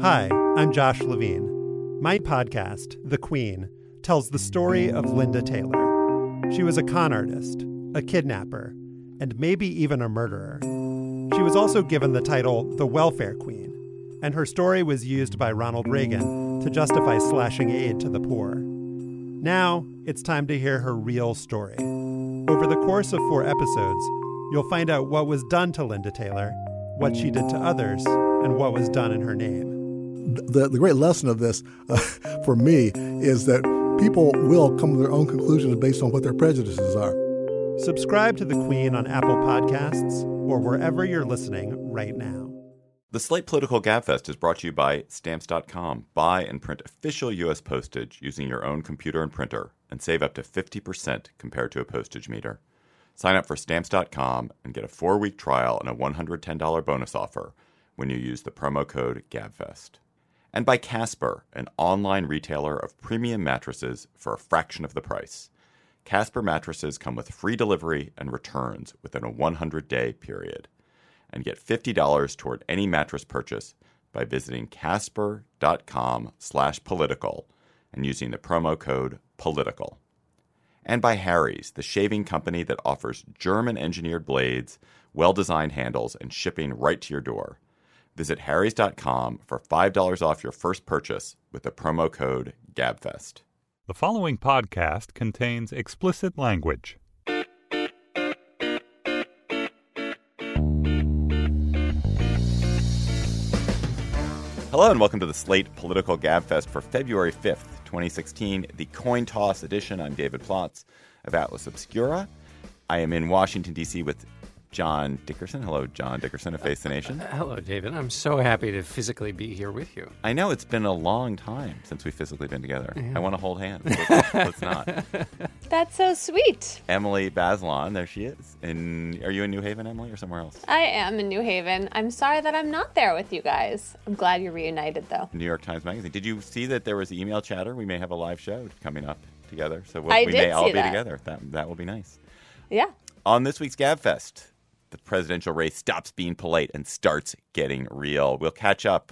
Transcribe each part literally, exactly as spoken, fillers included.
Hi, I'm Josh Levine. My podcast, The Queen, tells the story of Linda Taylor. She was a con artist, a kidnapper, and maybe even a murderer. She was also given the title the Welfare Queen, and her story was used by Ronald Reagan to justify slashing aid to the poor. Now, it's time to hear her real story. Over the course of four episodes, you'll find out what was done to Linda Taylor, what she did to others, and what was done in her name. The, the great lesson of this, uh, for me, is that people will come to their own conclusions based on what their prejudices are. Subscribe to The Queen on Apple Podcasts or wherever you're listening right now. The Slate Political Gabfest is brought to you by Stamps dot com. Buy and print official U S postage using your own computer and printer and save up to fifty percent compared to a postage meter. Sign up for Stamps dot com and get a four-week trial and a one hundred ten dollars bonus offer when you use the promo code GABFEST. And by Casper, an online retailer of premium mattresses for a fraction of the price. Casper mattresses come with free delivery and returns within a one hundred day period. And get fifty dollars toward any mattress purchase by visiting casper.com slash political and using the promo code political. And by Harry's, the shaving company that offers German-engineered blades, well-designed handles, and shipping right to your door. Visit harrys dot com for five dollars off your first purchase with the promo code GABFEST. The following podcast contains explicit language. Hello and welcome to the Slate Political Gabfest for February fifth, twenty sixteen, the coin toss edition. I'm David Plotz of Atlas Obscura. I am in Washington, D C with John Dickerson. Hello, John Dickerson of Face the Nation. Uh, hello, David. I'm so happy to physically be here with you. I know it's been a long time since we've physically been together. Yeah. I want to hold hands. Let's, let's not. That's so sweet. Emily Bazelon, there she is. In, are you in New Haven, Emily, or somewhere else? I am in New Haven. I'm sorry that I'm not there with you guys. I'm glad you're reunited, though. New York Times Magazine. Did you see that there was email chatter? We may have a live show coming up together. So we'll, I we did may all see be that. together. That, that will be nice. Yeah. On this week's Gabfest, the presidential race stops being polite and starts getting real. We'll catch up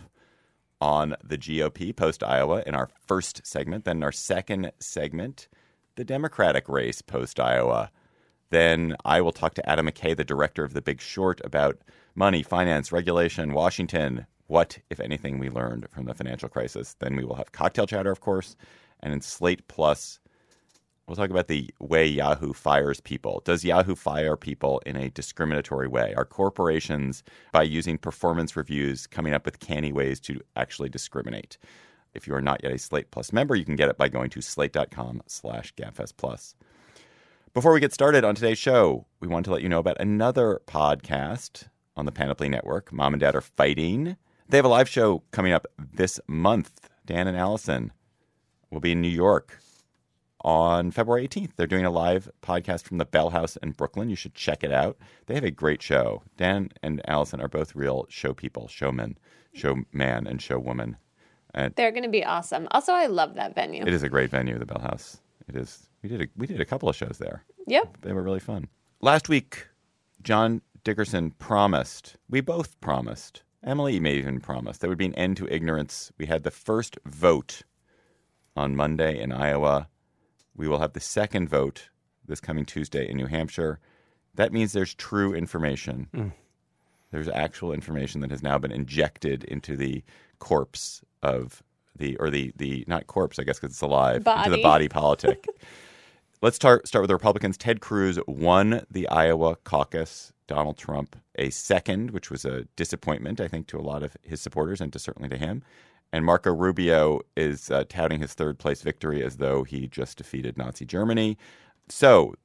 on the G O P post-Iowa in our first segment. Then in our second segment, the Democratic race post-Iowa. Then I will talk to Adam McKay, the director of The Big Short, about money, finance, regulation, Washington. What, if anything, we learned from the financial crisis. Then we will have cocktail chatter, of course. And in Slate Plus, we'll talk about the way Yahoo fires people. Does Yahoo fire people in a discriminatory way? Are corporations, by using performance reviews, coming up with canny ways to actually discriminate? If you are not yet a Slate Plus member, you can get it by going to slate.com slash Gabfest Plus. Before we get started on today's show, we want to let you know about another podcast on the Panoply Network, Mom and Dad Are Fighting. They have a live show coming up this month. Dan and Allison will be in New York on February eighteenth. They're doing a live podcast from the Bell House in Brooklyn. You should check it out. They have a great show. Dan and Allison are both real show people, showmen, showman and showwoman. And they're going to be awesome. Also, I love that venue. It is a great venue, the Bell House. It is. We did a, we did a couple of shows there. Yep. They were really fun. Last week, John Dickerson promised, we both promised, Emily may even promise, there would be an end to ignorance. We had the first vote on Monday in Iowa. We will have the second vote this coming Tuesday in New Hampshire. That means there's true information. Mm. There's actual information that has now been injected into the corpse of the, or the, the not corpse, I guess, because it's alive, body. into the body politic. Let's start, start with the Republicans. Ted Cruz won the Iowa caucus. Donald Trump a second, which was a disappointment, I think, to a lot of his supporters and to certainly to him. And Marco Rubio is uh, touting his third-place victory as though he just defeated Nazi Germany. So,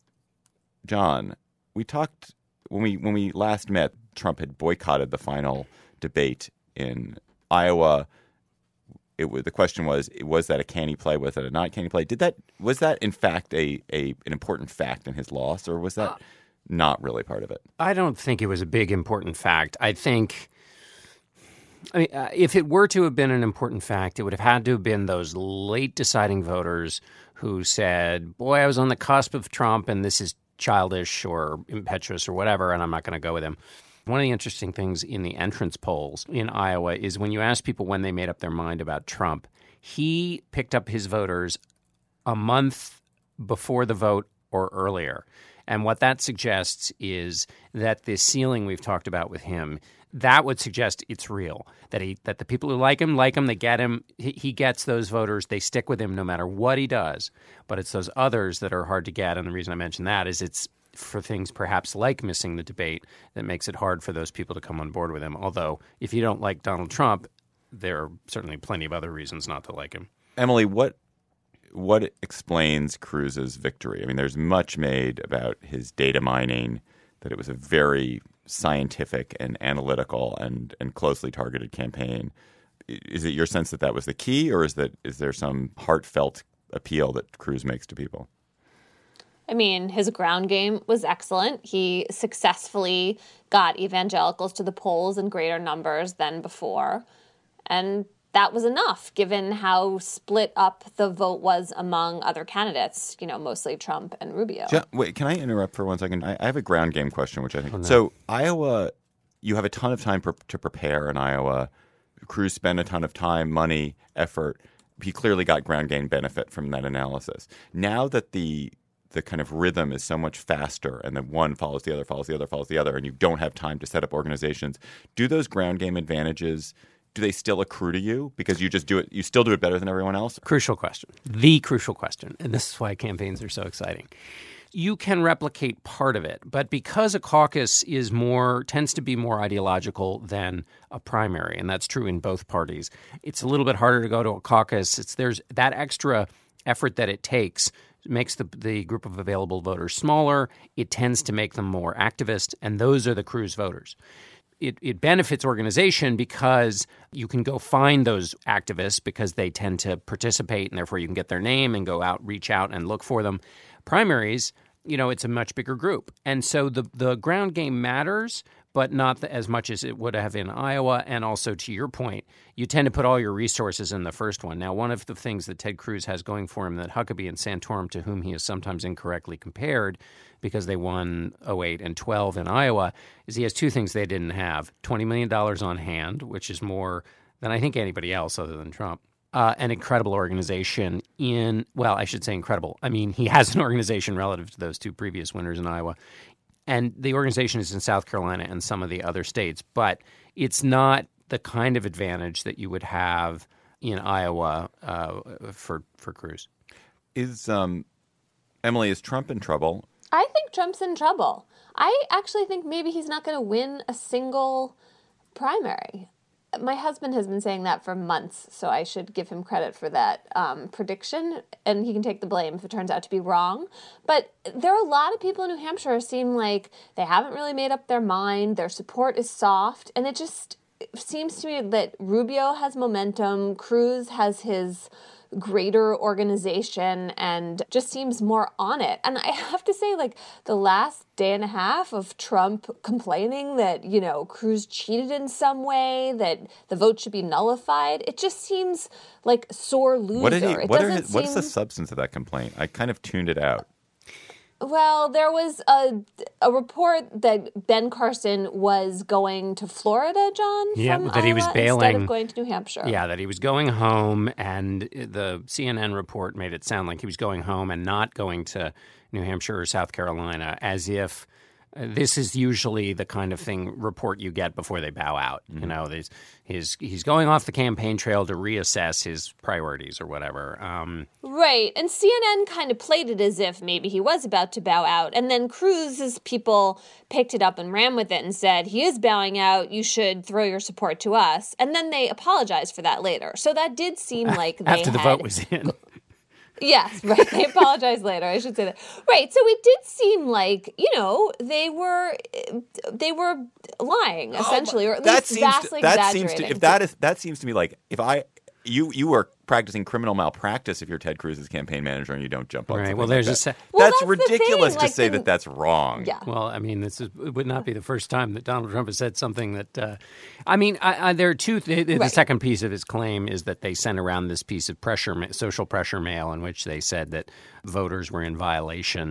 John, we talked when we when we last met. Trump had boycotted the final debate in Iowa. It was, the question was: was that a canny play? Was that a not canny play? Did that was that in fact a, a an important fact in his loss, or was that uh, not really part of it? I don't think it was a big important fact. I think. I mean, uh, if it were to have been an important fact, it would have had to have been those late deciding voters who said, boy, I was on the cusp of Trump and this is childish or impetuous or whatever, and I'm not going to go with him. One of the interesting things in the entrance polls in Iowa is when you ask people when they made up their mind about Trump, he picked up his voters a month before the vote or earlier. And what that suggests is that this ceiling we've talked about with him, that would suggest it's real, that he that the people who like him, like him, they get him, he, he gets those voters, they stick with him no matter what he does. But it's those others that are hard to get, and the reason I mention that is it's for things perhaps like missing the debate that makes it hard for those people to come on board with him. Although, if you don't like Donald Trump, there are certainly plenty of other reasons not to like him. Emily, what what explains Cruz's victory? I mean, there's much made about his data mining, that it was a very scientific and analytical and, and closely targeted campaign. Is it your sense that that was the key, or is that is there some heartfelt appeal that Cruz makes to people? I mean, his ground game was excellent. He successfully got evangelicals to the polls in greater numbers than before. And that was enough, given how split up the vote was among other candidates, you know, mostly Trump and Rubio. Ja- wait, can I interrupt for one second? I, I have a ground game question, which I think... Oh, no. So Iowa, you have a ton of time per, to prepare in Iowa. Cruz spent a ton of time, money, effort. He clearly got ground game benefit from that analysis. Now that the the kind of rhythm is so much faster and then one follows the other, follows the other, follows the other, and you don't have time to set up organizations, do those ground game advantages... do they still accrue to you because you just do it? You still do it better than everyone else? Crucial question. The crucial question. And this is why campaigns are so exciting. You can replicate part of it, but because a caucus is more tends to be more ideological than a primary, and that's true in both parties, it's a little bit harder to go to a caucus. It's there's that extra effort that it takes makes the the group of available voters smaller. It tends to make them more activist, and those are the Cruz voters. It, it benefits organization because you can go find those activists because they tend to participate, and therefore you can get their name and go out, reach out and look for them. Primaries, you know, it's a much bigger group. And so the, the ground game matters, but not the, as much as it would have in Iowa. And also, to your point, you tend to put all your resources in the first one. Now, one of the things that Ted Cruz has going for him that Huckabee and Santorum, to whom he is sometimes incorrectly compared because they won oh eight and twelve in Iowa, is he has two things they didn't have. twenty million dollars on hand, which is more than I think anybody else other than Trump. Uh, an incredible organization in, well, I should say incredible. I mean, he has an organization relative to those two previous winners in Iowa. And the organization is in South Carolina and some of the other states. But it's not the kind of advantage that you would have in Iowa uh, for, for Cruz. Is, um, Emily, is Trump in trouble? I think Trump's in trouble. I actually think maybe he's not going to win a single primary. My husband has been saying that for months, so I should give him credit for that um, prediction, and he can take the blame if it turns out to be wrong. But there are a lot of people in New Hampshire who seem like they haven't really made up their mind. Their support is soft, and it just seems to me that Rubio has momentum, Cruz has his greater organization, and just seems more on it. And I have to say, like, the last day and a half of Trump complaining that, you know, Cruz cheated in some way, that the vote should be nullified, it just seems like sore loser. What did he, it what are doesn't his, what's seem... the substance of that complaint? I kind of tuned it out. Well, there was a, a report that Ben Carson was going to Florida, John, yeah, from that Iowa, he was bailing, instead of going to New Hampshire. Yeah, that he was going home, and the C N N report made it sound like he was going home and not going to New Hampshire or South Carolina, as if uh, this is usually the kind of thing report you get before they bow out. Mm-hmm. You know, he's, he's, he's going off the campaign trail to reassess his priorities or whatever. Um, right. And C N N kind of played it as if maybe he was about to bow out. And then Cruz's people picked it up and ran with it and said, he is bowing out. You should throw your support to us. And then they apologized for that later. So that did seem like they After the had... vote was in. Yes, right. They apologized later. I should say that. Right. So it did seem like, you know, they were they were lying essentially, oh, or at that least seems vastly to, that exaggerating. Seems to, if that is that seems to me like if I you you are practicing criminal malpractice if you're Ted Cruz's campaign manager and you don't jump on right. something Well, there's like a se- well, that's, that's ridiculous like to say the, that that's wrong. Yeah. Well, I mean, this is, it would not be the first time that Donald Trump has said something that. Uh, I mean, I, I, there are two. The, the right. second piece of his claim is that they sent around this piece of pressure, social pressure mail, in which they said that voters were in violation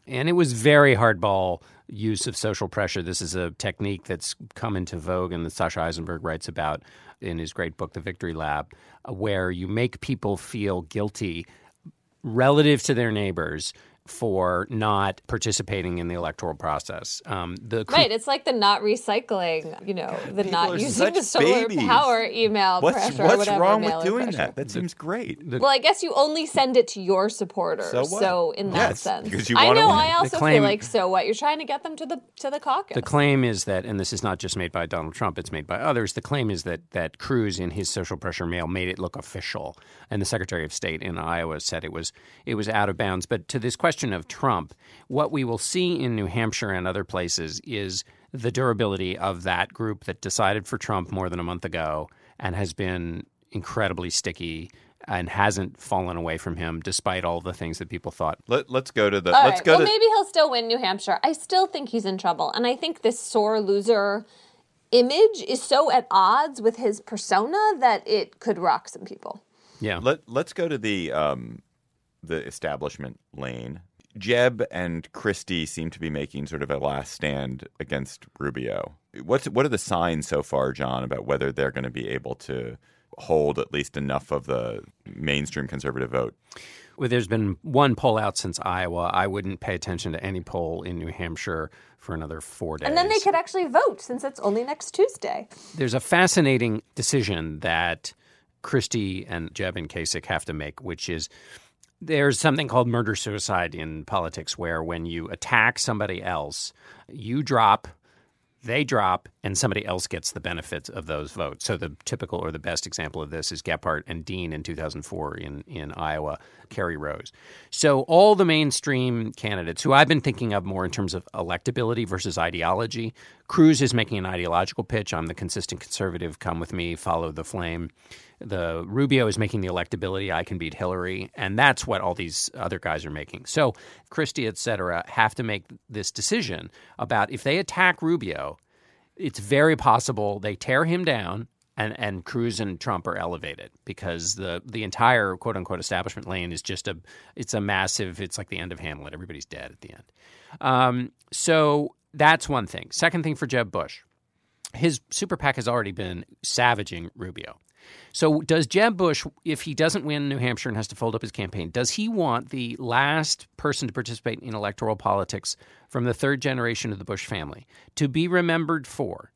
And it was very hardball use of social pressure. This is a technique that's come into vogue and that Sasha Eisenberg writes about in his great book, The Victory Lab, where you make people feel guilty relative to their neighbors for not participating in the electoral process. Um, the right, it's like the not recycling, you know, the People not are using such the solar babies. power email What's, pressure. what's or whatever, wrong with mail-in doing pressure. that? That seems great. Well, I guess you only send it to your supporters. So what? So in that Yes, sense, because you I wanna know. win. I also The claim- feel like so what you're trying to get them to the to the caucus. The claim is that, and this is not just made by Donald Trump, it's made by others. The claim is that that Cruz in his social pressure mail made it look official, and the Secretary of State in Iowa said it was it was out of bounds. But to this question of Trump, what we will see in New Hampshire and other places is the durability of that group that decided for Trump more than a month ago and has been incredibly sticky and hasn't fallen away from him despite all the things that people thought. Let, let's go to the. All let's right. go well, to. maybe he'll still win New Hampshire. I still think he's in trouble, and I think this sore loser image is so at odds with his persona that it could rock some people. Yeah. Let, let's go to the um, the establishment lane. Jeb and Christie seem to be making sort of a last stand against Rubio. What's what are the signs so far, John, about whether they're going to be able to hold at least enough of the mainstream conservative vote? Well, there's been one poll out since Iowa. I wouldn't pay attention to any poll in New Hampshire for another four days. And then they could actually vote since it's only next Tuesday. There's a fascinating decision that Christie and Jeb and Kasich have to make, which is there's something called murder-suicide in politics where when you attack somebody else, you drop, they drop, and somebody else gets the benefits of those votes. So the typical or the best example of this is Gephardt and Dean in two thousand four in, in Iowa, Kerry Rose. So all the mainstream candidates, who I've been thinking of more in terms of electability versus ideology, Cruz is making an ideological pitch. I'm the consistent conservative. Come with me. Follow the flame. The Rubio is making the electability. I can beat Hillary. And that's what all these other guys are making. So Christie, et cetera, have to make this decision about if they attack Rubio, it's very possible they tear him down and, and Cruz and Trump are elevated because the the entire quote unquote establishment lane is just a it's a massive it's like the end of Hamlet. Everybody's dead at the end. Um, so that's one thing. Second thing for Jeb Bush, his super PAC has already been savaging Rubio. So does Jeb Bush, if he doesn't win New Hampshire and has to fold up his campaign, does he want the last person to participate in electoral politics from the third generation of the Bush family to be remembered for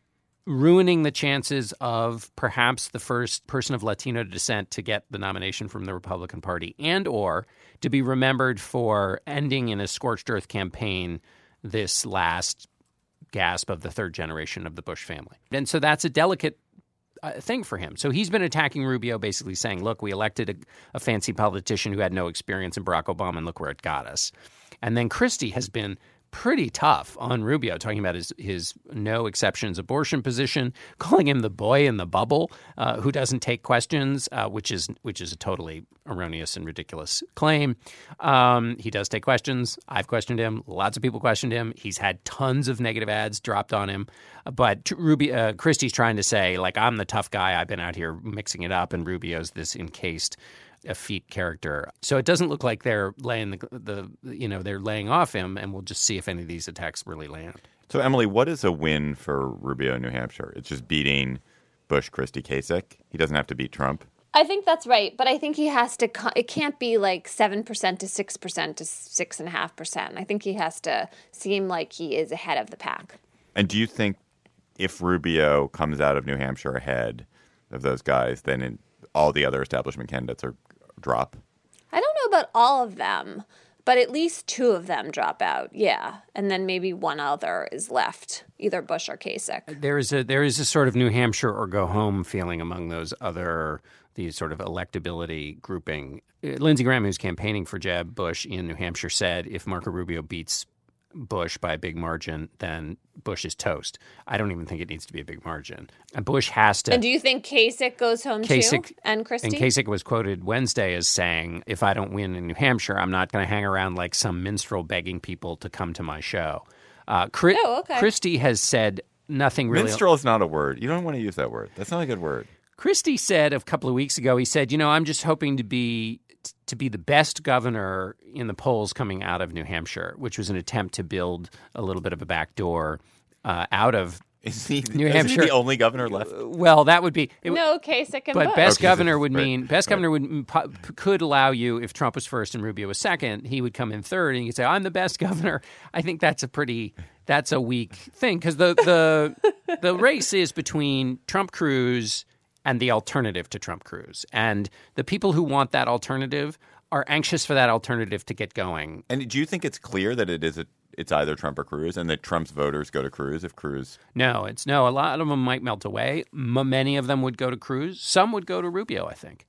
ruining the chances of perhaps the first person of Latino descent to get the nomination from the Republican Party, and or to be remembered for ending in a scorched earth campaign this last gasp of the third generation of the Bush family? And so that's a delicate uh, thing for him. So he's been attacking Rubio, basically saying, look, we elected a, a fancy politician who had no experience in Barack Obama, and look where it got us. And then Christie has been pretty tough on Rubio, talking about his, his no exceptions abortion position, calling him the boy in the bubble uh, who doesn't take questions, uh, which is which is a totally erroneous and ridiculous claim. Um, he does take questions. I've questioned him. Lots of people questioned him. He's had tons of negative ads dropped on him. But Rubio, uh, Christie's trying to say, like, I'm the tough guy. I've been out here mixing it up, and Rubio's this encased effete character. So it doesn't look like they're laying the, the you know they're laying off him, and we'll just see if any of these attacks really land. So Emily, what is a win for Rubio in New Hampshire? It's just beating Bush, Christie, Kasich. He doesn't have to beat Trump. I think that's right, but I think he has to. It can't be like seven percent to six percent to six and a half percent. I think he has to seem like he is ahead of the pack. And do you think if Rubio comes out of New Hampshire ahead of those guys, then in, all the other establishment candidates are drop? I don't know about all of them, but at least two of them drop out. Yeah, and then maybe one other is left, either Bush or Kasich. There is a there is a sort of New Hampshire or go home feeling among those other these sort of electability grouping. Lindsey Graham, who's campaigning for Jeb Bush in New Hampshire, said if Marco Rubio beats Bush by a big margin, then Bush is toast. I don't even think it needs to be a big margin. And Bush has to. And do you think Kasich goes home Kasich, too? And Christie? And Kasich was quoted Wednesday as saying, if I don't win in New Hampshire, I'm not going to hang around like some minstrel begging people to come to my show. Uh, Chri- oh, okay. Christie has said nothing really. Minstrel is not a word. You don't want to use that word. That's not a good word. Christie said a couple of weeks ago, he said, you know, I'm just hoping to be to be the best governor in the polls coming out of New Hampshire, which was an attempt to build a little bit of a backdoor uh, out of Is he, New is Hampshire. he the only governor left? Well, that would be it, No, Kasich and But Bush. best Okay, governor so- would right, mean best right. governor would po- could allow you, if Trump was first and Rubio was second, he would come in third, and you could say, "I'm the best governor." I think that's a pretty that's a weak thing because the the the race is between Trump Cruz and the alternative to Trump Cruz, and the people who want that alternative are anxious for that alternative to get going. And do you think it's clear that it is a, it's either Trump or Cruz, and that Trump's voters go to Cruz if Cruz? No, it's no. A lot of them might melt away. M- many of them would go to Cruz. Some would go to Rubio, I think.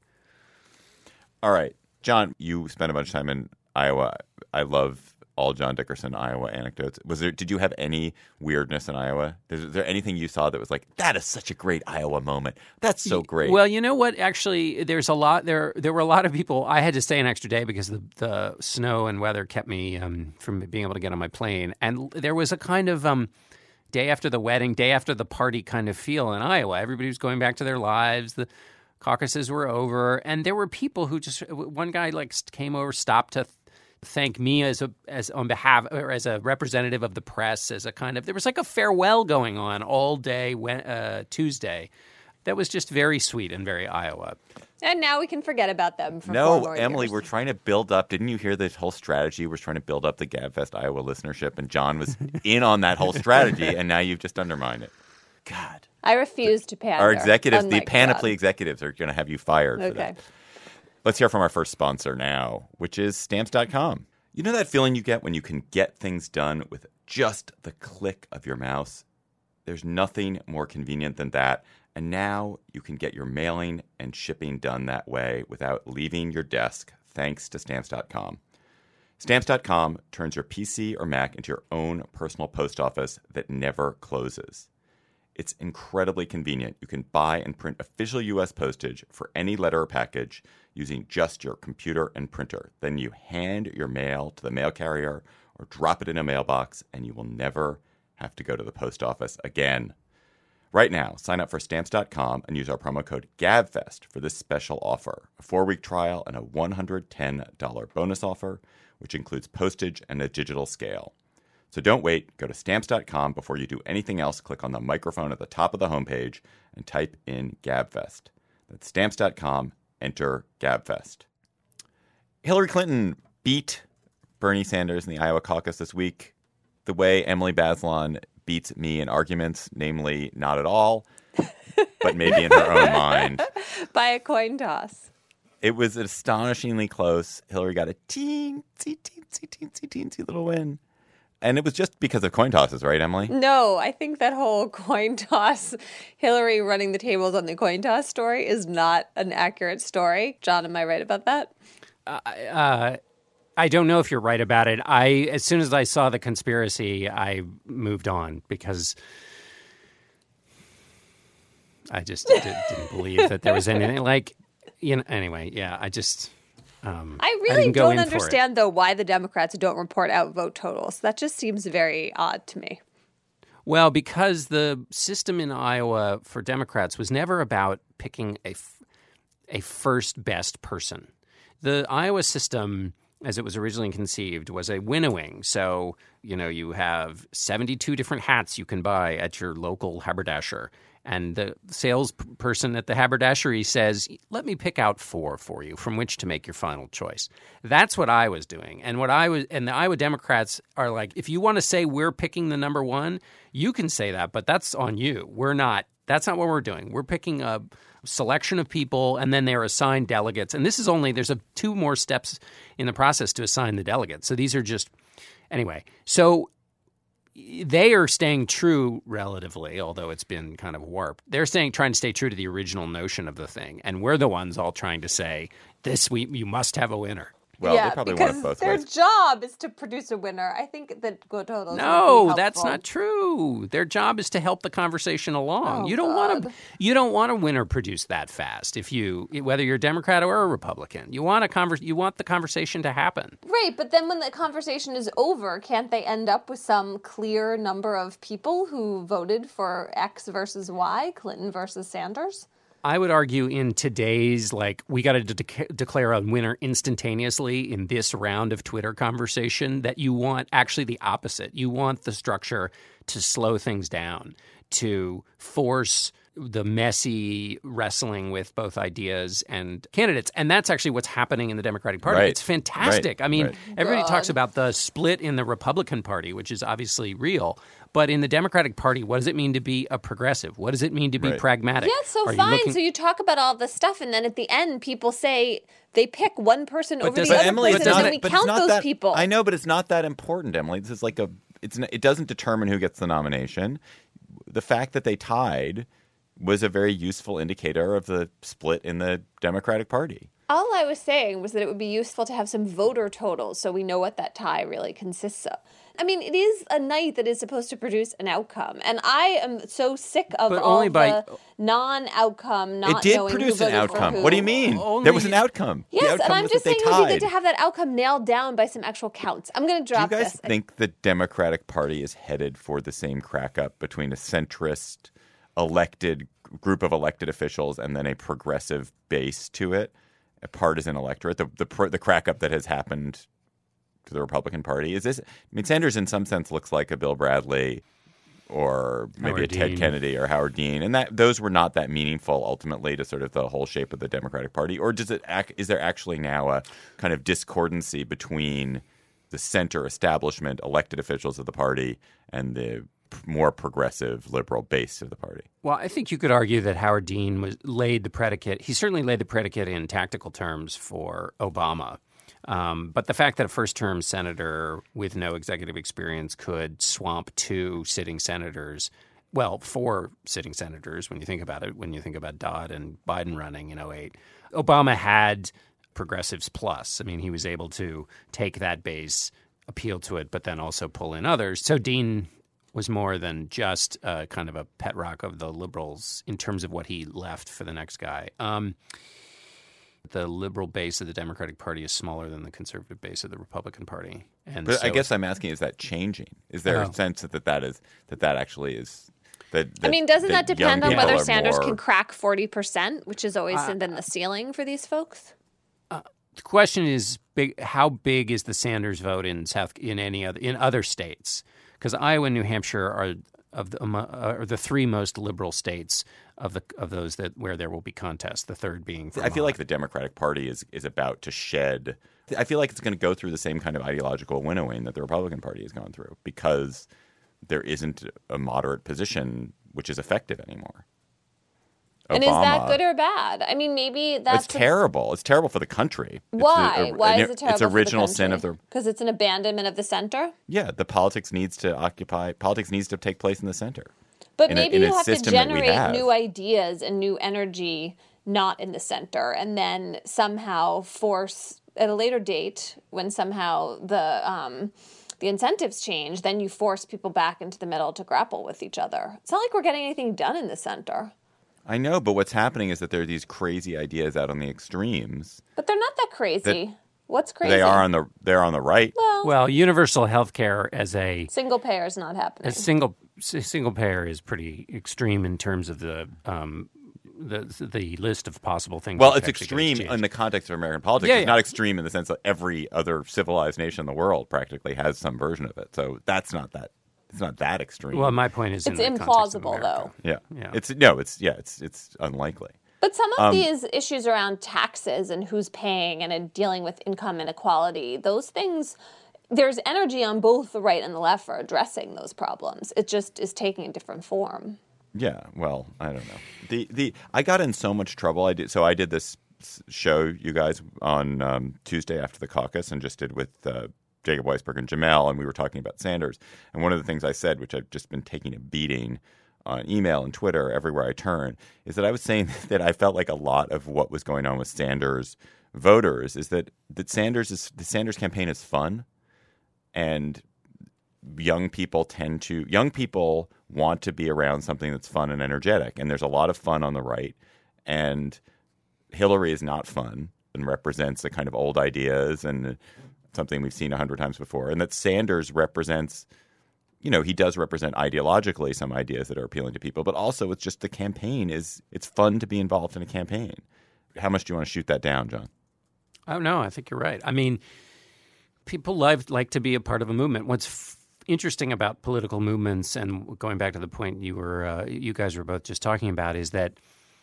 All right, John, you spent a bunch of time in Iowa. I love all John Dickerson Iowa anecdotes. Was there? Did you have any weirdness in Iowa? Is there anything you saw that was like, that is such a great Iowa moment? That's so great. Well, you know what? Actually, there's a lot there. There were a lot of people. I had to stay an extra day because the, the snow and weather kept me um, from being able to get on my plane. And there was a kind of um, day after the wedding, day after the party kind of feel in Iowa. Everybody was going back to their lives. The caucuses were over, and there were people who just. One guy like came over, stopped to thank me as a as on behalf or as a representative of the press, as a kind of there was like a farewell going on all day when, uh, Tuesday. That was just very sweet and very Iowa. And now we can forget about them for four No, more Emily, years. we're trying to build up. Didn't you hear this whole strategy? We're trying to build up the GabFest Iowa listenership, and John was in on that whole strategy, and now you've just undermined it. God. I refuse to pander. Our executives, the unlike panoply John. executives, are going to have you fired for Okay. that. Let's hear from our first sponsor now, which is Stamps dot com. You know that feeling you get when you can get things done with just the click of your mouse? There's nothing more convenient than that. And now you can get your mailing and shipping done that way without leaving your desk, thanks to Stamps dot com. Stamps dot com turns your P C or Mac into your own personal post office that never closes. It's incredibly convenient. You can buy and print official U S postage for any letter or package using just your computer and printer. Then you hand your mail to the mail carrier or drop it in a mailbox, and you will never have to go to the post office again. Right now, sign up for Stamps dot com and use our promo code GABFEST for this special offer, a four-week trial and a one hundred ten dollars bonus offer, which includes postage and a digital scale. So don't wait. Go to Stamps dot com before you do anything else. Click on the microphone at the top of the homepage and type in GABFEST. That's Stamps dot com. Enter GABFEST. Hillary Clinton beat Bernie Sanders in the Iowa caucus this week the way Emily Bazelon beats me in arguments, namely not at all, but maybe in her own mind. By a coin toss. It was astonishingly close. Hillary got a teensy, teensy, teensy, teensy little win. And it was just because of coin tosses, right, Emily? No, I think that whole coin toss, Hillary running the tables on the coin toss story is not an accurate story. John, am I right about that? Uh, I don't know if you're right about it. I, as soon as I saw the conspiracy, I moved on because I just did, didn't believe that there was anything like, you know. Anyway, yeah, I just. Um, I I really didn't go don't in for it. understand, though, why the Democrats don't report out vote totals. That just seems very odd to me. Well, because the system in Iowa for Democrats was never about picking a, f- a first best person. The Iowa system, as it was originally conceived, was a winnowing. So, you know, you have seventy-two different hats you can buy at your local haberdasher. And the salesperson at the haberdashery says, let me pick out four for you from which to make your final choice. That's what I was doing. And what I was, and the Iowa Democrats are like, if you want to say we're picking the number one, you can say that, but that's on you. We're not. That's not what we're doing. We're picking a selection of people, and then they're assigned delegates. And this is only, there's a, two more steps in the process to assign the delegates. So these are just, anyway. So they are staying true relatively, although it's been kind of warped. They're staying, trying to stay true to the original notion of the thing. And we're the ones all trying to say, this week you must have a winner. Well, yeah, they probably want because it both their ways. job is to produce a winner. I think that go totals. No, would be that's helpful. not true. Their job is to help the conversation along. Oh, you don't want to. God. You don't want a winner produced that fast. If you, whether you're a Democrat or a Republican, you want a conver- You want the conversation to happen. Right, but then when the conversation is over, can't they end up with some clear number of people who voted for X versus Y, Clinton versus Sanders? I would argue in today's, like, we got to de- declare a winner instantaneously in this round of Twitter conversation, that you want actually the opposite. You want the structure to slow things down, to force the messy wrestling with both ideas and candidates. And that's actually what's happening in the Democratic Party. Right. It's fantastic. Right. I mean, right. everybody God. talks about the split in the Republican Party, which is obviously real. But in the Democratic Party, what does it mean to be a progressive? What does it mean to be Right. pragmatic? Yeah, so Are you fine. looking- So you talk about all this stuff, and then at the end, people say they pick one person over does- the but other Emily, person, it's not, and we but count it's not those that, people. I know, but it's not that important, Emily. This is like a. It's n- it doesn't determine who gets the nomination. The fact that they tied was a very useful indicator of the split in the Democratic Party. All I was saying was that it would be useful to have some voter totals so we know what that tie really consists of. I mean, it is a night that is supposed to produce an outcome. And I am so sick of But all only by- the non-outcome, not It did knowing produce who an voted for outcome. who. What do you mean? Only- There was an outcome. the Yes, outcome and I'm was just that saying they it would be tied. good to have that outcome nailed down by some actual counts. I'm going to Do you drop guys this. think the Democratic Party is headed for the same crack up between a centrist elected group of elected officials and then a progressive base to it, a partisan electorate? The the, pr- the crack up that has happened to the Republican Party is this? I mean, Sanders in some sense looks like a Bill Bradley or maybe Howard a Ted Dean. Kennedy or Howard Dean, and that those were not that meaningful ultimately to sort of the whole shape of the Democratic Party. Or does it? Act, is there actually now a kind of discordancy between the center establishment, elected officials of the party, and the p- more progressive liberal base of the party? Well, I think you could argue that Howard Dean was laid the predicate. He certainly laid the predicate in tactical terms for Obama. Um, but the fact that a first-term senator with no executive experience could swamp two sitting senators, well, four sitting senators when you think about it, when you think about Dodd and Biden running in oh eight, Obama had progressives plus. I mean, he was able to take that base, appeal to it, but then also pull in others. So Dean was more than just uh, kind of a pet rock of the liberals in terms of what he left for the next guy. Um, the liberal base of the Democratic Party is smaller than the conservative base of the Republican Party. And But so, I guess I'm asking: is that changing? Is there Oh. a sense that that is that that actually is? That, I that- mean, doesn't that, young depend on people whether are Sanders more- can crack forty percent, which has always Uh, been the ceiling for these folks? the question is, big, how big is the Sanders vote in South in any other in other states? Because Iowa and New Hampshire are of the amo- are the three most liberal states of the of those that where there will be contests. The third being Vermont. I feel like the Democratic Party is is about to shed. I feel like it's going to go through the same kind of ideological winnowing that the Republican Party has gone through because there isn't a moderate position which is effective anymore. And is that Obama- good or bad? I mean, maybe that's It's terrible. It's terrible for the country. It's Why? a- a- Why an- is it terrible? It's original sin of the. Because it's an abandonment of the center. Yeah, the politics needs to occupy. Politics needs to take place in the center. But In a- maybe in a you have to system that we generate have. new ideas and new energy not in the center, and then somehow force at a later date when somehow the um, the incentives change, then you force people back into the middle to grapple with each other. It's not like we're getting anything done in the center. I know, but what's happening is that there are these crazy ideas out on the extremes. But they're not that crazy. What's crazy? They are on the they're on the right. well, well, universal health care as a single payer is not happening. a single s- single payer is pretty extreme in terms of the um, the the list of possible things. Well, that it's could actually get extreme exchanged. in the context of American politics. Yeah, It's yeah. not extreme in the sense that every other civilized nation in the world practically has some version of it. So that's not that. It's not that extreme. Well, my point is, It's in the context of implausible, America. though. yeah. Yeah. It's no. It's yeah. It's it's unlikely. But some of Um, these issues around taxes and who's paying and uh, dealing with income inequality, those things, there's energy on both the right and the left for addressing those problems. It just is taking a different form. Yeah. Well, I don't know. The the I got in so much trouble. I did so I did this s- show you guys on um, Tuesday after the caucus and just did with. Uh, Jacob Weisberg and Jamel, and we were talking about Sanders. And one of the things I said, which I've just been taking a beating on email and Twitter everywhere I turn, is that I was saying that I felt like a lot of what was going on with Sanders voters is that that Sanders is the Sanders campaign is fun, and young people tend to young people want to be around something that's fun and energetic. And there's a lot of fun on the right, and Hillary is not fun and represents the kind of old ideas and something we've seen a hundred times before, and that Sanders represents you know, he does represent ideologically some ideas that are appealing to people, but also it's just the campaign is it's fun to be involved in a campaign. How much do you want to shoot that down, John? Oh, no, I think you're right. I mean, people like, like to be a part of a movement. What's f- interesting about political movements, and going back to the point you were, uh, you guys were both just talking about, is that,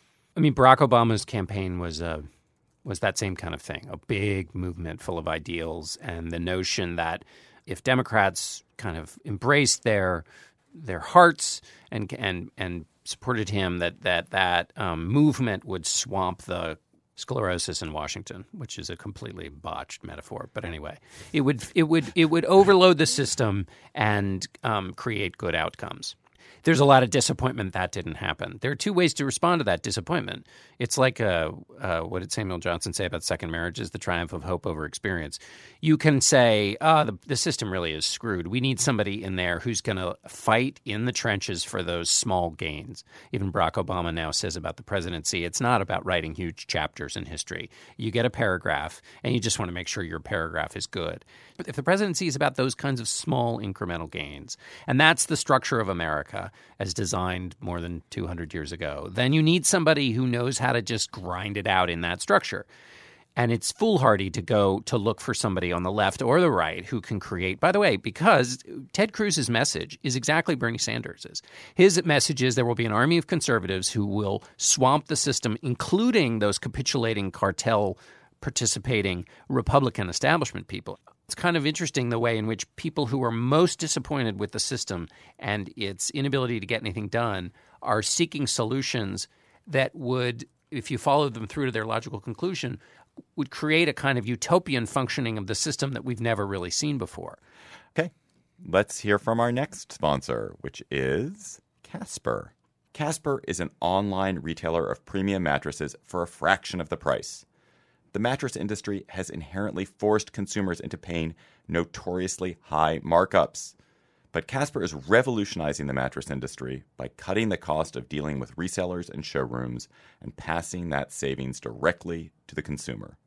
I mean, Barack Obama's campaign was a was that same kind of thing, a big movement full of ideals, and the notion that if Democrats kind of embraced their their hearts and and and supported him, that that that um, movement would swamp the sclerosis in Washington, which is a completely botched metaphor. But anyway, it would it would it would overload the system and um, create good outcomes. There's a lot of disappointment that didn't happen. There are two ways to respond to that disappointment. It's like uh, uh, what did Samuel Johnson say about second marriages, the triumph of hope over experience. You can say, oh, the, the system really is screwed. We need somebody in there who's going to fight in the trenches for those small gains. Even Barack Obama now says about the presidency, it's not about writing huge chapters in history. You get a paragraph, and you just want to make sure your paragraph is good. But if the presidency is about those kinds of small incremental gains, and that's the structure of America as designed more than two hundred years ago, then you need somebody who knows how to just grind it out in that structure. And it's foolhardy to go to look for somebody on the left or the right who can create, by the way, because Ted Cruz's message is exactly Bernie Sanders's. His message is there will be an army of conservatives who will swamp the system, including those capitulating cartel participating Republican establishment people. It's kind of interesting the way in which people who are most disappointed with the system and its inability to get anything done are seeking solutions that would, if you follow them through to their logical conclusion, would create a kind of utopian functioning of the system that we've never really seen before. Okay. Let's hear from our next sponsor, which is Casper. Casper is an online retailer of premium mattresses for a fraction of the price. The mattress industry has inherently forced consumers into paying notoriously high markups. But Casper is revolutionizing the mattress industry by cutting the cost of dealing with resellers and showrooms and passing that savings directly to the consumer.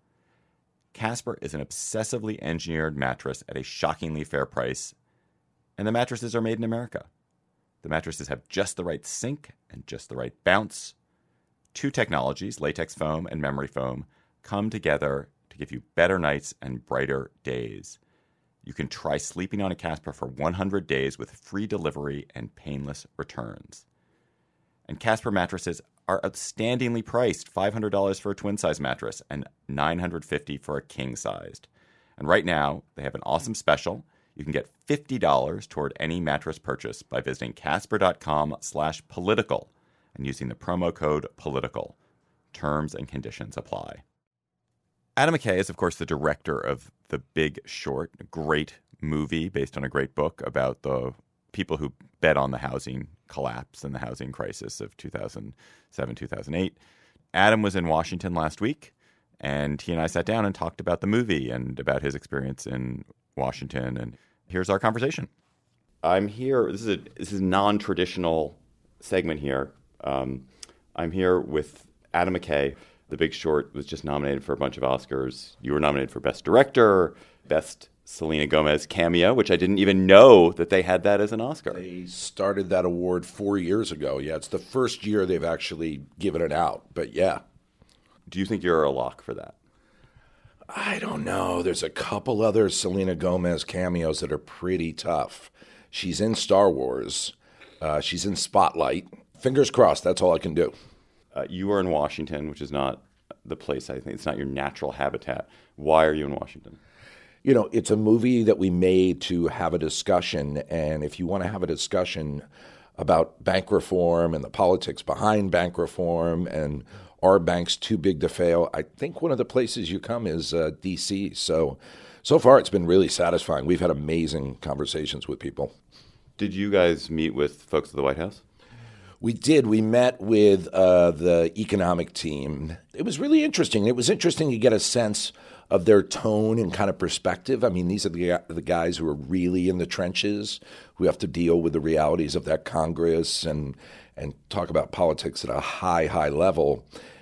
Casper is an obsessively engineered mattress at a shockingly fair price, and the mattresses are made in America. The mattresses have just the right sink and just the right bounce. Two technologies, latex foam and memory foam, come together to give you better nights and brighter days. You can try sleeping on a Casper for one hundred days with free delivery and painless returns. And Casper mattresses are outstandingly priced, five hundred dollars for a twin-size mattress and nine hundred fifty dollars for a king-sized. And right now, they have an awesome special. You can get fifty dollars toward any mattress purchase by visiting casper.com slash political and using the promo code political. Terms and conditions apply. Adam McKay is, of course, the director of The Big Short, a great movie based on a great book about the people who bet on the housing collapse and the housing crisis of two thousand seven, two thousand eight. Adam was in Washington last week, and he and I sat down and talked about the movie and about his experience in Washington. And here's our conversation. I'm here. This is a this is a non-traditional segment here. Um, I'm here with Adam McKay. The Big Short was just nominated for a bunch of Oscars. You were nominated for Best Director, Best Selena Gomez cameo, which I didn't even know that they had that as an Oscar. They started that award four years ago. Yeah, it's the first year they've actually given it out. But yeah. Do you think you're a lock for that? I don't know. There's a couple other Selena Gomez cameos that are pretty tough. She's in Star Wars. Uh, she's in Spotlight. Fingers crossed. That's all I can do. Uh, you are in Washington, which is not the place, I think. It's not your natural habitat. Why are you in Washington? You know, it's a movie that we made to have a discussion. And if you want to have a discussion about bank reform and the politics behind bank reform and are banks too big to fail, I think one of the places you come is uh, D C. So, so far it's been really satisfying. We've had amazing conversations with people. Did you guys meet with folks at the White House? We did. We met with uh, the economic team. It was really interesting. It was interesting to get a sense of their tone and kind of perspective. I mean, these are the, the guys who are really in the trenches, who have to deal with the realities of that Congress and and talk about politics at a high, high level.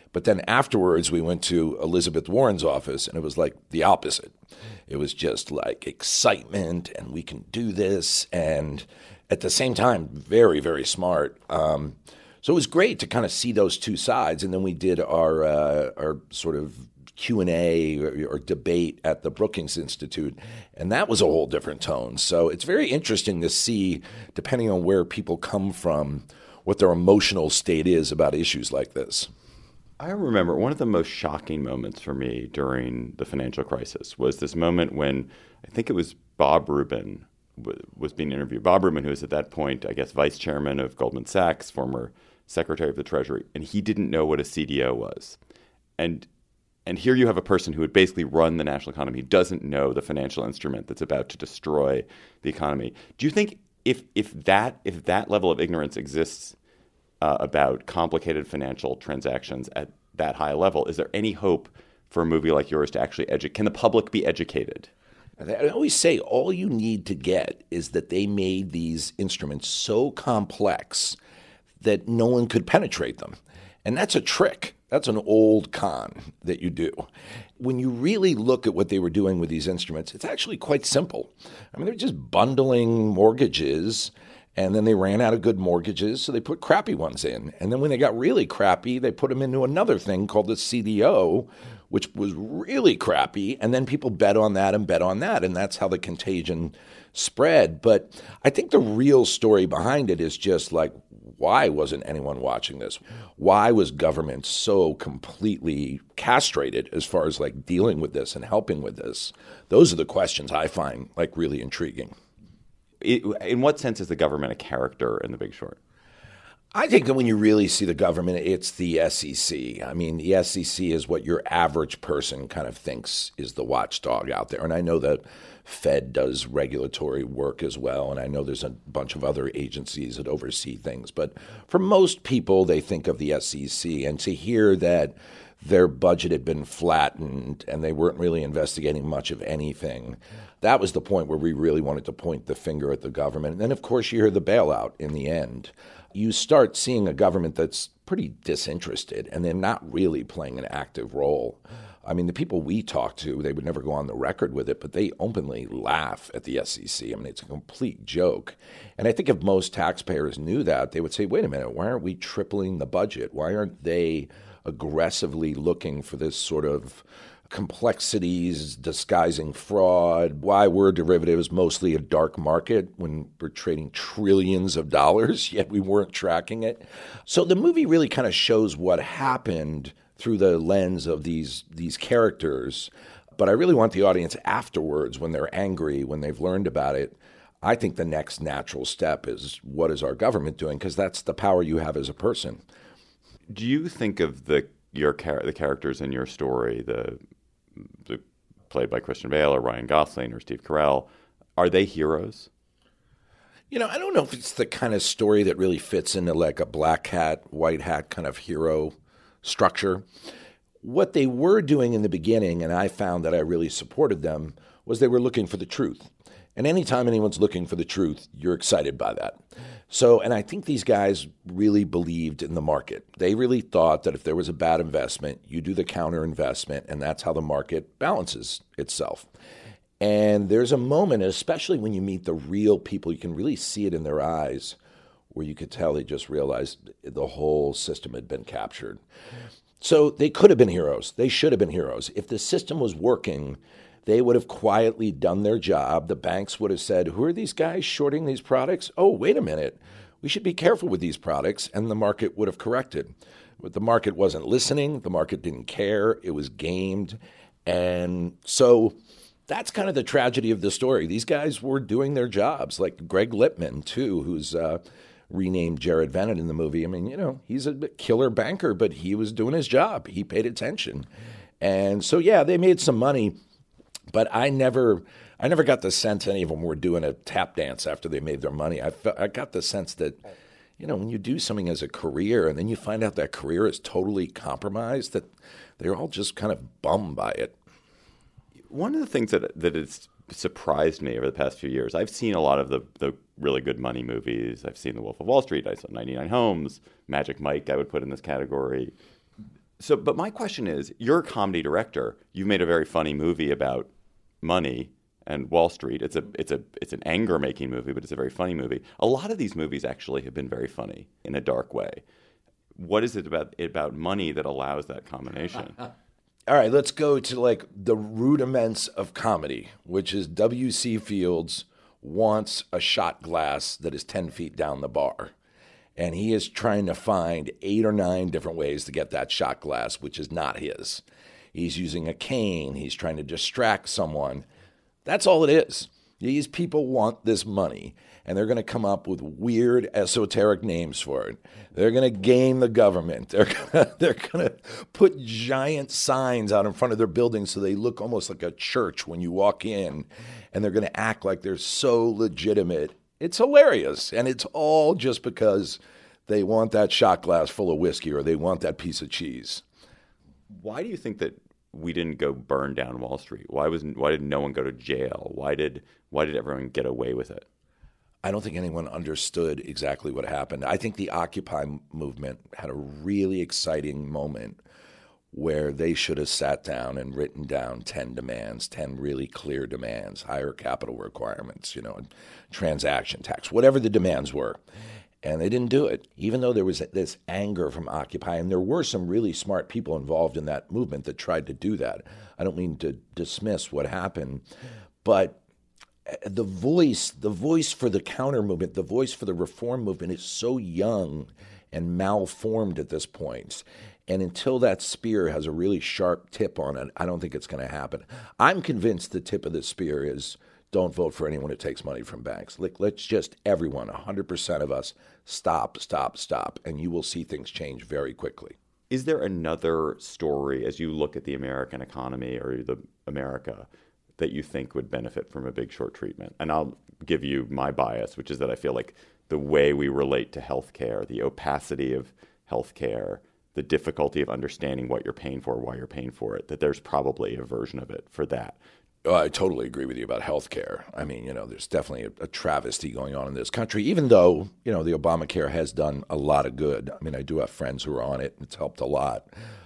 But then afterwards, we went to Elizabeth Warren's office, and it was like the opposite. It was just like excitement, and we can do this, and at the same time, very, very smart. Um, so it was great to kind of see those two sides. And then we did our uh, our sort of Q and A or, or debate at the Brookings Institute, and that was a whole different tone. So it's very interesting to see, depending on where people come from, what their emotional state is about issues like this. I remember one of the most shocking moments for me during the financial crisis was this moment when I think it was Bob Rubin w- was being interviewed. Bob Rubin, who was at that point, I guess, vice chairman of Goldman Sachs, former secretary of the Treasury, and he didn't know what a C D O was. And and here you have a person who would basically run the national economy, doesn't know the financial instrument that's about to destroy the economy. Do you think if if that if that level of ignorance exists Uh, about complicated financial transactions at that high level, is there any hope for a movie like yours to actually educate? Can the public be educated? I always say all you need to get is that they made these instruments so complex that no one could penetrate them. And that's a trick. That's an old con that you do. When you really look at what they were doing with these instruments, it's actually quite simple. I mean, they're just bundling mortgages, and then they ran out of good mortgages, so they put crappy ones in. And then when they got really crappy, they put them into another thing called the C D O, which was really crappy. And then people bet on that and bet on that. And that's how the contagion spread. But I think the real story behind it is just like, why wasn't anyone watching this? Why was government so completely castrated as far as like dealing with this and helping with this? Those are the questions I find like really intriguing. It, in what sense is the government a character in The Big Short? I think that when you really see the government, it's the S E C. I mean, the S E C is what your average person kind of thinks is the watchdog out there. And I know that Fed does regulatory work as well, and I know there's a bunch of other agencies that oversee things. But for most people, they think of the S E C. And to hear that their budget had been flattened and they weren't really investigating much of anything, that was the point where we really wanted to point the finger at the government. And then, of course, you hear the bailout in the end. You start seeing a government that's pretty disinterested, and they're not really playing an active role. I mean, the people we talk to, they would never go on the record with it, but they openly laugh at the S E C. I mean, it's a complete joke. And I think if most taxpayers knew that, they would say, wait a minute, why aren't we tripling the budget? Why aren't they aggressively looking for this sort of complexities, disguising fraud, why were derivatives mostly a dark market when we're trading trillions of dollars, yet we weren't tracking it? So the movie really kind of shows what happened through the lens of these these characters. But I really want the audience afterwards, when they're angry, when they've learned about it, I think the next natural step is, what is our government doing? Because that's the power you have as a person. Do you think of the your char- the characters in your story, the The, played by Christian Bale or Ryan Gosling or Steve Carell, are they heroes? You know, I don't know if it's the kind of story that really fits into like a black hat, white hat kind of hero structure. What they were doing in the beginning, and I found that I really supported them, was they were looking for the truth. And anytime anyone's looking for the truth, you're excited by that. So, and I think these guys really believed in the market. They really thought that if there was a bad investment, you do the counter investment, and that's how the market balances itself. And there's a moment, especially when you meet the real people, you can really see it in their eyes, where you could tell they just realized the whole system had been captured. So they could have been heroes. They should have been heroes. If the system was working, they would have quietly done their job. The banks would have said, who are these guys shorting these products? Oh, wait a minute. We should be careful with these products. And the market would have corrected. But the market wasn't listening. The market didn't care. It was gamed. And so that's kind of the tragedy of the story. These guys were doing their jobs, like Greg Lippman, too, who's uh, renamed Jared Vennett in the movie. I mean, you know, he's a killer banker, but he was doing his job. He paid attention. And so, yeah, they made some money. But I never I never got the sense any of them were doing a tap dance after they made their money. I, felt, I got the sense that, you know, when you do something as a career and then you find out that career is totally compromised, that they're all just kind of bummed by it. One of the things that that has surprised me over the past few years, I've seen a lot of the, the really good money movies. I've seen The Wolf of Wall Street. I saw ninety-nine Homes. Magic Mike I would put in this category. So, but my question is, you're a comedy director. You've made a very funny movie about money and Wall Street. It's a it's a it's an anger-making movie, but it's a very funny movie. A lot of these movies actually have been very funny in a dark way. What is it about about money that allows that combination? All right, let's go to like the rudiments of comedy, which is W C Fields wants a shot glass that is ten feet down the bar. And he is trying to find eight or nine different ways to get that shot glass, which is not his. He's using a cane. He's trying to distract someone. That's all it is. These people want this money, and they're going to come up with weird, esoteric names for it. They're going to game the government. They're gonna, they're going to put giant signs out in front of their buildings so they look almost like a church when you walk in, and they're going to act like they're so legitimate. It's hilarious, and it's all just because they want that shot glass full of whiskey or they want that piece of cheese. Why do you think that we didn't go burn down Wall Street? Why was why did no one go to jail? Why did why did everyone get away with it? I don't think anyone understood exactly what happened. I think the Occupy movement had a really exciting moment where they should have sat down and written down ten demands, ten really clear demands, higher capital requirements, you know, transaction tax, whatever the demands were. And they didn't do it, even though there was this anger from Occupy. And there were some really smart people involved in that movement that tried to do that. I don't mean to dismiss what happened, but the voice, the voice for the counter movement, the voice for the reform movement is so young and malformed at this point. And until that spear has a really sharp tip on it, I don't think it's going to happen. I'm convinced the tip of the spear is don't vote for anyone who takes money from banks. Like, let's just, everyone, one hundred percent of us, stop, stop, stop, and you will see things change very quickly. Is there another story, as you look at the American economy or the America, that you think would benefit from a Big Short treatment? And I'll give you my bias, which is that I feel like the way we relate to healthcare, the opacity of healthcare, the difficulty of understanding what you're paying for, why you're paying for it, that there's probably a version of it for that. Oh, I totally agree with you about healthcare. I mean, you know, there's definitely a, a travesty going on in this country, even though, you know, the Obamacare has done a lot of good. I mean, I do have friends who are on it, and it's helped a lot.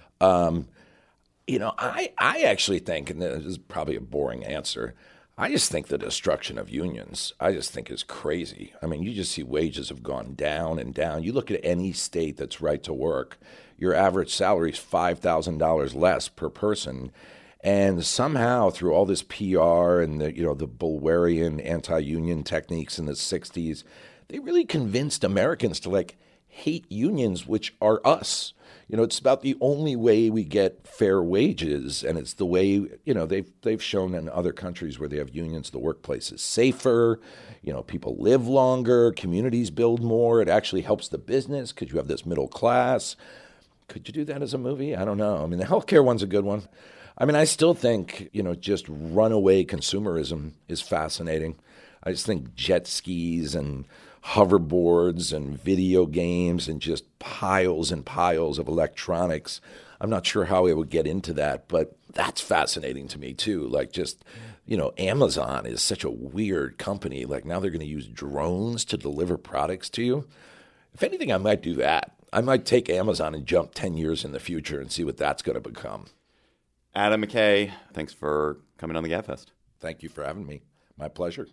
Um, you know, I, I actually think, and this is probably a boring answer, I just think the destruction of unions, I just think is crazy. I mean, you just see wages have gone down and down. You look at any state that's right to work, your average salary is five thousand dollars less per person. And somehow through all this P R and the, you know, the Bulwerian anti-union techniques in the sixties, they really convinced Americans to like hate unions, which are us. You know, it's about the only way we get fair wages, and it's the way, you know, they've they've shown in other countries where they have unions, the workplace is safer, you know, people live longer, communities build more, it actually helps the business because you have this middle class. Could you do that as a movie? I don't know. I mean, the healthcare one's a good one. I mean, I still think, you know, just runaway consumerism is fascinating. I just think jet skis and hoverboards and video games and just piles and piles of electronics. I'm not sure how I would get into that, but that's fascinating to me too. Like just, you know, Amazon is such a weird company. Like now they're going to use drones to deliver products to you. If anything, I might do that. I might take Amazon and jump ten years in the future and see what that's going to become. Adam McKay, thanks for coming on the GabFest. Thank you for having me. My pleasure.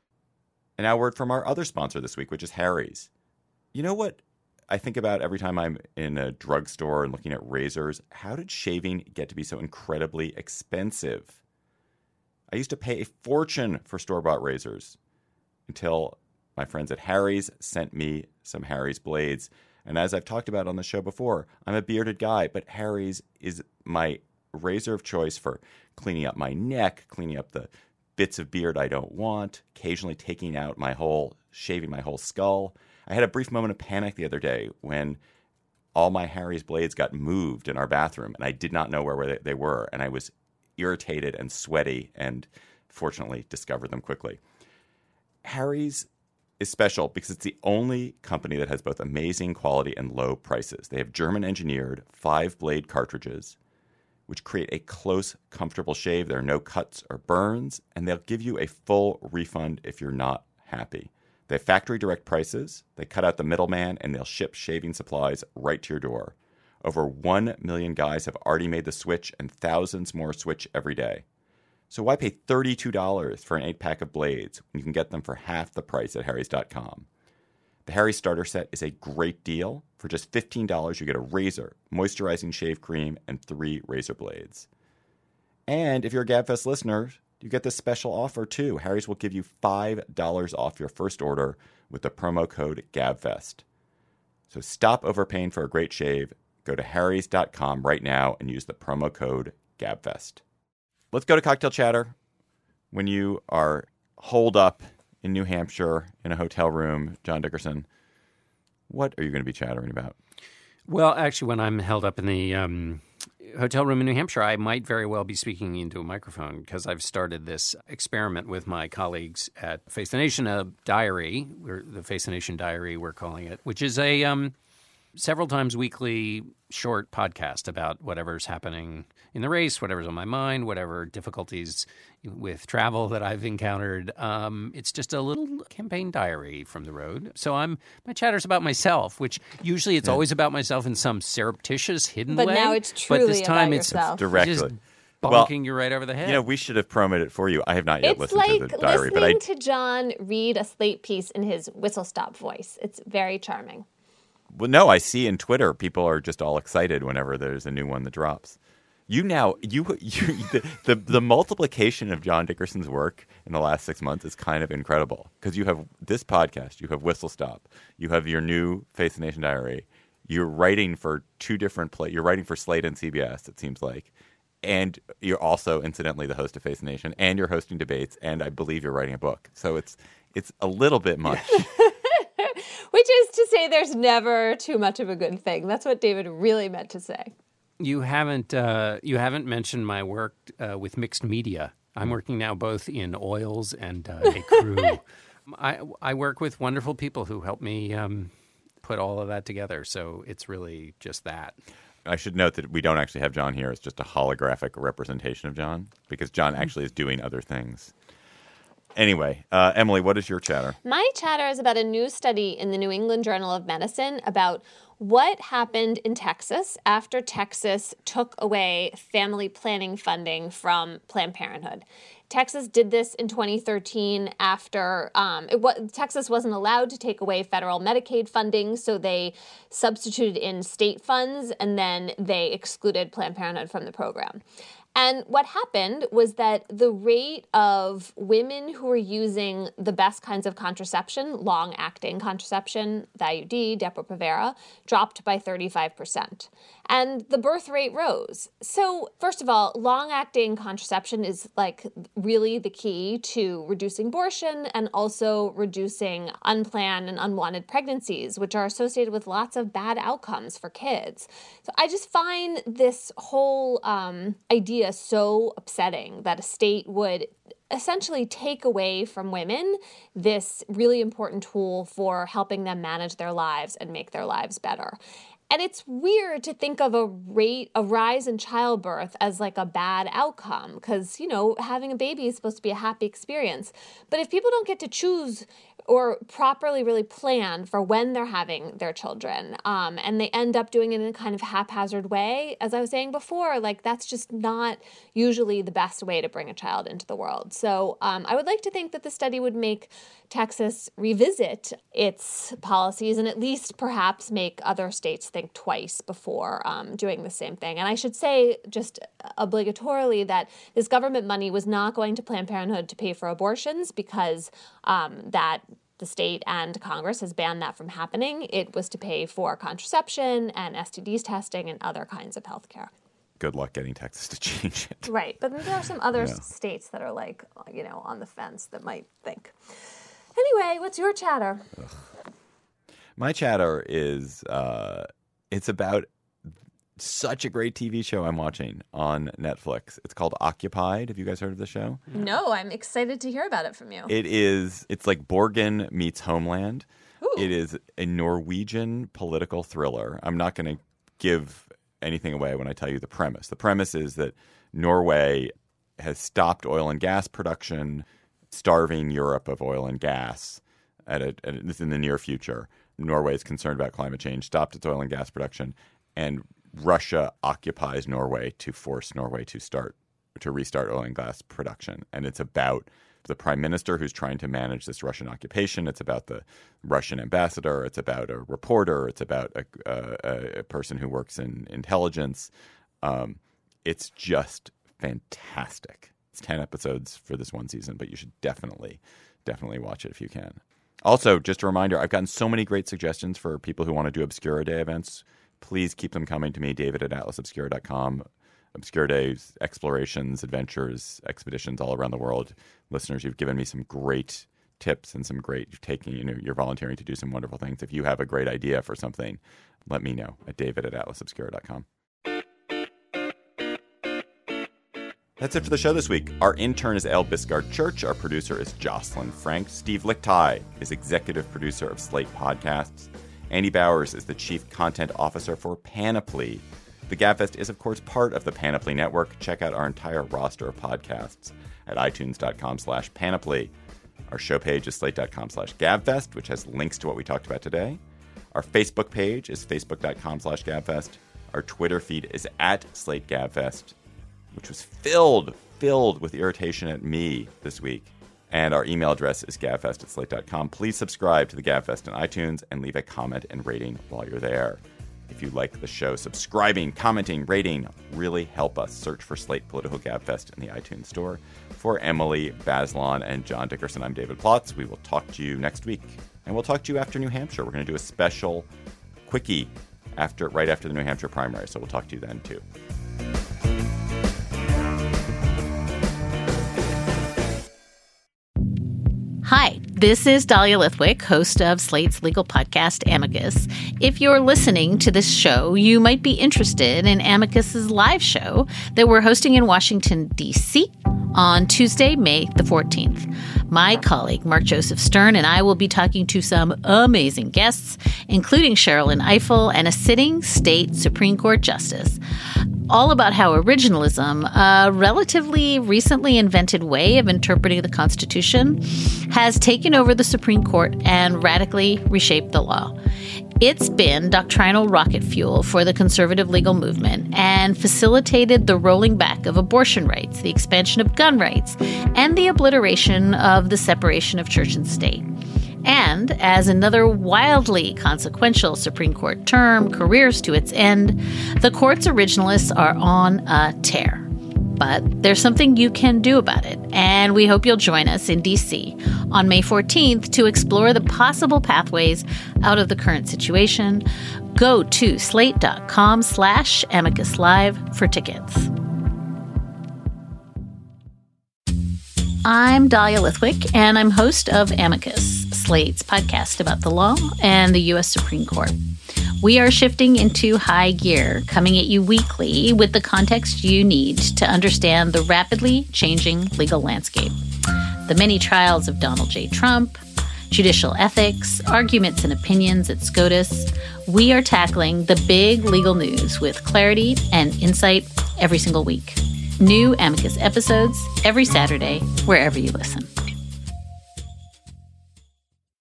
And now a word from our other sponsor this week, which is Harry's. You know what I think about every time I'm in a drugstore and looking at razors? How did shaving get to be so incredibly expensive? I used to pay a fortune for store-bought razors until my friends at Harry's sent me some Harry's blades. And as I've talked about on the show before, I'm a bearded guy, but Harry's is my razor of choice for cleaning up my neck, cleaning up the bits of beard I don't want, occasionally taking out my whole, shaving my whole skull. I had a brief moment of panic the other day when all my Harry's blades got moved in our bathroom, and I did not know where they were, and I was irritated and sweaty, and fortunately discovered them quickly. Harry's is special because it's the only company that has both amazing quality and low prices. They have German-engineered five-blade cartridges, which create a close, comfortable shave. There are no cuts or burns, and they'll give you a full refund if you're not happy. They have factory direct prices, they cut out the middleman, and they'll ship shaving supplies right to your door. Over one million guys have already made the switch, and thousands more switch every day. So why pay thirty-two dollars for an eight-pack of blades when you can get them for half the price at harrys dot com? The Harry's Starter Set is a great deal. For just fifteen dollars, you get a razor, moisturizing shave cream, and three razor blades. And if you're a GabFest listener, you get this special offer too. Harry's will give you five dollars off your first order with the promo code GABFEST. So stop overpaying for a great shave. Go to harrys dot com right now and use the promo code GABFEST. Let's go to Cocktail Chatter. When you are holed up in New Hampshire in a hotel room, John Dickerson, what are you going to be chattering about? Well, actually, when I'm held up in the um, hotel room in New Hampshire, I might very well be speaking into a microphone because I've started this experiment with my colleagues at Face the Nation, a diary, we're, the Face the Nation Diary, we're calling it, which is a um, several times weekly short podcast about whatever's happening in the race, whatever's on my mind, whatever difficulties with travel that I've encountered. Um, it's just a little campaign diary from the road. So I'm my chatter's about myself, which usually it's yeah. always about myself in some surreptitious, hidden but way. But now it's truly but this time about it's yourself. Directly. Just bonking well, you right over the head. You know, we should have promoted it for you. I have not yet it's listened like to the diary. It's but I... like listening to John read a Slate piece in his whistle-stop voice. It's very charming. Well, no, I see in Twitter people are just all excited whenever there's a new one that drops. You now, you, you the, the the multiplication of John Dickerson's work in the last six months is kind of incredible because you have this podcast, you have Whistle Stop, you have your new Face the Nation Diary, you're writing for two different play, you're writing for Slate and C B S, it seems like, and you're also incidentally the host of Face the Nation, and you're hosting debates, and I believe you're writing a book. So it's it's a little bit much. Which is to say there's never too much of a good thing. That's what David really meant to say. You haven't uh, you haven't mentioned my work uh, with mixed media. I'm working now both in oils and uh, a crew. I, I work with wonderful people who help me um, put all of that together. So it's really just that. I should note that we don't actually have John here. It's just a holographic representation of John because John actually is doing other things. Anyway, uh, Emily, what is your chatter? My chatter is about a new study in the New England Journal of Medicine about what happened in Texas after Texas took away family planning funding from Planned Parenthood. Texas did this in twenty thirteen after um, it was, Texas wasn't allowed to take away federal Medicaid funding, so they substituted in state funds, and then they excluded Planned Parenthood from the program. And what happened was that the rate of women who were using the best kinds of contraception, long-acting contraception, the I U D, Depo-Provera, dropped by thirty-five percent. And the birth rate rose. So first of all, long-acting contraception is like really the key to reducing abortion and also reducing unplanned and unwanted pregnancies, which are associated with lots of bad outcomes for kids. So I just find this whole um, idea so upsetting that a state would essentially take away from women this really important tool for helping them manage their lives and make their lives better. And it's weird to think of a rate, a rise in childbirth as like a bad outcome because, you know, having a baby is supposed to be a happy experience. But if people don't get to choose or properly really plan for when they're having their children, um, and they end up doing it in a kind of haphazard way, as I was saying before, like that's just not usually the best way to bring a child into the world. So um, I would like to think that the study would make Texas revisit its policies and at least perhaps make other states think twice before um, doing the same thing. And I should say just obligatorily that this government money was not going to Planned Parenthood to pay for abortions because um, that the state and Congress has banned that from happening. It was to pay for contraception and S T Ds testing and other kinds of health care. Good luck getting Texas to change it. Right. But there are some other yeah. states that are like, you know, on the fence that might think. Anyway, what's your chatter? Ugh. My chatter is, uh, it's about such a great T V show I'm watching on Netflix. It's called Occupied. Have you guys heard of the show? No, I'm excited to hear about it from you. It is, it's like Borgen meets Homeland. Ooh. It is a Norwegian political thriller. I'm not going to give anything away when I tell you the premise. The premise is that Norway has stopped oil and gas production, starving Europe of oil and gas at a, at a, in the near future. Norway is concerned about climate change, stopped its oil and gas production, and Russia occupies Norway to force Norway to start to restart oil and gas production. And it's about the prime minister who's trying to manage this Russian occupation. It's about the Russian ambassador. It's about a reporter. It's about a, a, a person who works in intelligence. Um, it's just fantastic. It's ten episodes for this one season, but you should definitely, definitely watch it if you can. Also, just a reminder, I've gotten so many great suggestions for people who want to do Obscura Day events. Please keep them coming to me, David at atlas obscura dot com. Obscura Days, explorations, adventures, expeditions all around the world. Listeners, you've given me some great tips and some great, you've taken, you know, you're volunteering to do some wonderful things. If you have a great idea for something, let me know at david at atlas obscura dot com. That's it for the show this week. Our intern is Elle Biscard Church. Our producer is Jocelyn Frank. Steve Lichtai is executive producer of Slate Podcasts. Andy Bowers is the chief content officer for Panoply. The GabFest is, of course, part of the Panoply Network. Check out our entire roster of podcasts at itunes.com slash panoply. Our show page is slate.com slash gabfest, which has links to what we talked about today. Our Facebook page is facebook.com slash gabfest. Our Twitter feed is at Slate Gabfest, which was filled, filled with irritation at me this week. And our email address is gabfest at slate dot com. Please subscribe to the GabFest on iTunes and leave a comment and rating while you're there. If you like the show, subscribing, commenting, rating really help us. Search for Slate Political Gabfest in the iTunes store. For Emily Bazelon and John Dickerson, I'm David Plotz. We will talk to you next week. And we'll talk to you after New Hampshire. We're going to do a special quickie after, right after the New Hampshire primary. So we'll talk to you then, too. Hi, this is Dahlia Lithwick, host of Slate's legal podcast, Amicus. If you're listening to this show, you might be interested in Amicus's live show that we're hosting in Washington, D C on Tuesday, May the fourteenth. My colleague, Mark Joseph Stern, and I will be talking to some amazing guests, including Sherrilyn Ifill and a sitting state Supreme Court justice, all about how originalism, a relatively recently invented way of interpreting the Constitution, has taken over the Supreme Court and radically reshaped the law. It's been doctrinal rocket fuel for the conservative legal movement and facilitated the rolling back of abortion rights, the expansion of gun rights, and the obliteration of the separation of church and state. And as another wildly consequential Supreme Court term careers to its end, the court's originalists are on a tear. But there's something you can do about it, and we hope you'll join us in D C on May fourteenth to explore the possible pathways out of the current situation. Go to slate.com slash amicus live for tickets. I'm Dahlia Lithwick, and I'm host of Amicus, Slate's podcast about the law and the U S Supreme Court. We are shifting into high gear, coming at you weekly with the context you need to understand the rapidly changing legal landscape. The many trials of Donald J. Trump, judicial ethics, arguments and opinions at SCOTUS. We are tackling the big legal news with clarity and insight every single week. New Amicus episodes every Saturday, wherever you listen.